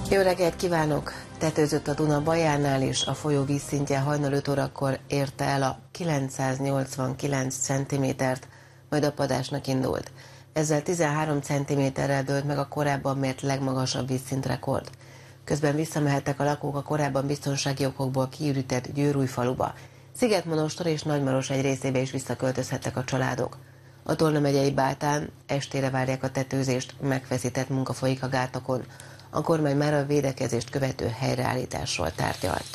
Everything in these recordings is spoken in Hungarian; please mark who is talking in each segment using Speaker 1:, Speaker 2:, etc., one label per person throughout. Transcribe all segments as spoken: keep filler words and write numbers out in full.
Speaker 1: Jó reggelt kívánok! Tetőzött a Duna Bajánál is, a folyó vízszintje hajnal öt órakor érte el a kilencszáznyolcvankilenc centimétert, majd apadásnak indult. Ezzel tizenhárom centiméterrel dőlt meg a korábban mért legmagasabb vízszintrekord. Közben visszamehettek a lakók a korábban biztonsági okokból kiürített Győrújfaluba. Szigetmonostor és Nagymaros egy részébe is visszaköltözhettek a családok. A Tolna megyei Bátán estére várják a tetőzést, megfeszített munka folyik a gátokon. A kormány már a védekezést követő helyreállításról tárgyalt.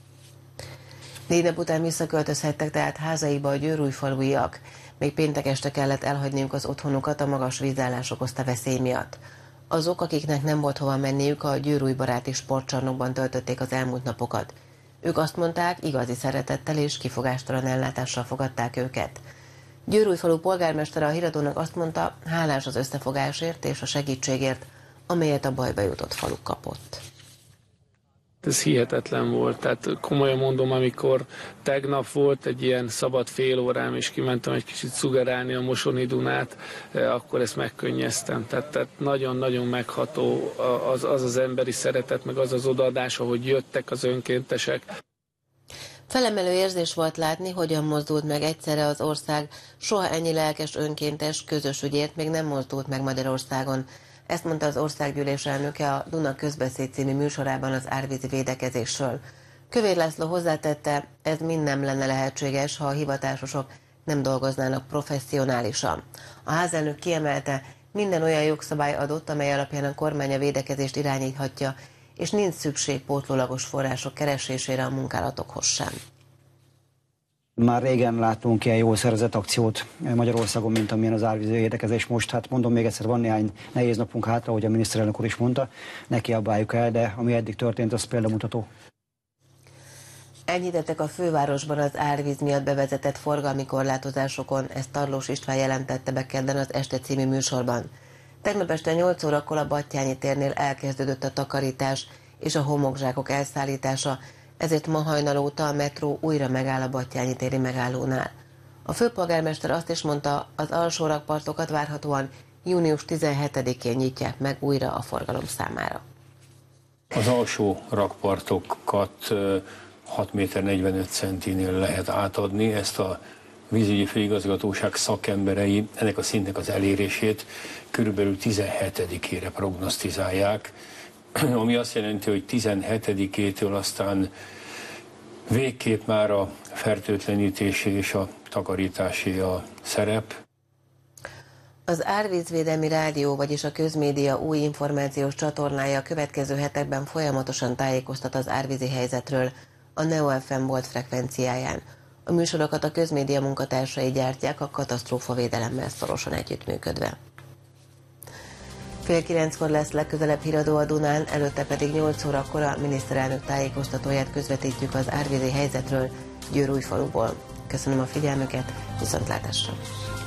Speaker 1: Négy nap után visszaköltözhettek tehát házaikba a győrújfaluiak. Még péntek este kellett elhagyniuk az otthonukat a magas vízállás okozta veszély miatt. Azok, akiknek nem volt hova menniük, a győrújbaráti sportcsarnokban töltötték az elmúlt napokat. Ők azt mondták, igazi szeretettel és kifogástalan ellátással fogadták őket. Győrújfalu polgármestere a Híradónak azt mondta, hálás az összefogásért és a segítségért, amelyet a bajba jutott falu kapott.
Speaker 2: Ez hihetetlen volt, tehát komolyan mondom, amikor tegnap volt egy ilyen szabad fél órám, és kimentem egy kicsit szugerálni a Mosoni Dunát, akkor ezt megkönnyeztem. Tehát nagyon-nagyon megható az, az az emberi szeretet, meg az az odaadás, ahogy jöttek az önkéntesek.
Speaker 1: Felemelő érzés volt látni, hogyan mozdult meg egyszerre az ország, soha ennyi lelkes önkéntes közös ügyért még nem mozdult meg Magyarországon. Ezt mondta az országgyűlés elnöke a Duna Közbeszéd című műsorában az árvízi védekezésről. Kövér László hozzátette, ez mind nem lenne lehetséges, ha a hivatásosok nem dolgoznának professzionálisan. A házelnök kiemelte, minden olyan jogszabály adott, amely alapján a kormány a védekezést irányíthatja, és nincs szükség pótlólagos források keresésére a munkálatokhoz sem.
Speaker 3: Már régen láttunk ilyen jól szervezett akciót Magyarországon, mint amilyen az árvízi védekezés most. Hát mondom még egyszer, van néhány nehéz napunk hátra, ahogy a miniszterelnök úr is mondta, ne kiabáljuk el, de ami eddig történt, az példamutató.
Speaker 1: Enyhítettek a fővárosban az árvíz miatt bevezetett forgalmi korlátozásokon, ezt Tarlós István jelentette be kedden az Este című műsorban. Tegnap este nyolc órakor a Batthyány térnél elkezdődött a takarítás és a homokzsákok elszállítása, ezért ma hajnal óta a metró újra megáll a Batthyány téri megállónál. A főpolgármester azt is mondta, az alsó rakpartokat várhatóan június tizenhetedikén nyitják meg újra a forgalom számára.
Speaker 4: Az alsó rakpartokat hat méter negyvenöt centinél lehet átadni, ezt a vízügyi főigazgatóság szakemberei ennek a szintnek az elérését körülbelül tizenhetedikére prognosztizálják, ami azt jelenti, hogy tizenhetedikétől aztán végképp már a fertőtlenítési és a takarítási a szerep.
Speaker 1: Az Árvízvédelmi Rádió, vagyis a közmédia új információs csatornája a következő hetekben folyamatosan tájékoztat az árvízi helyzetről a Neo ef em volt frekvenciáján. A műsorokat a közmédia munkatársai gyártják a katasztrófavédelemmel szorosan együttműködve. Fél kilenckor lesz legközelebb Híradó a Dunán, előtte pedig nyolc órakor a miniszterelnök tájékoztatóját közvetítjük az árvízi helyzetről Győrújfaluból. Köszönöm a figyelmüket, viszontlátásra!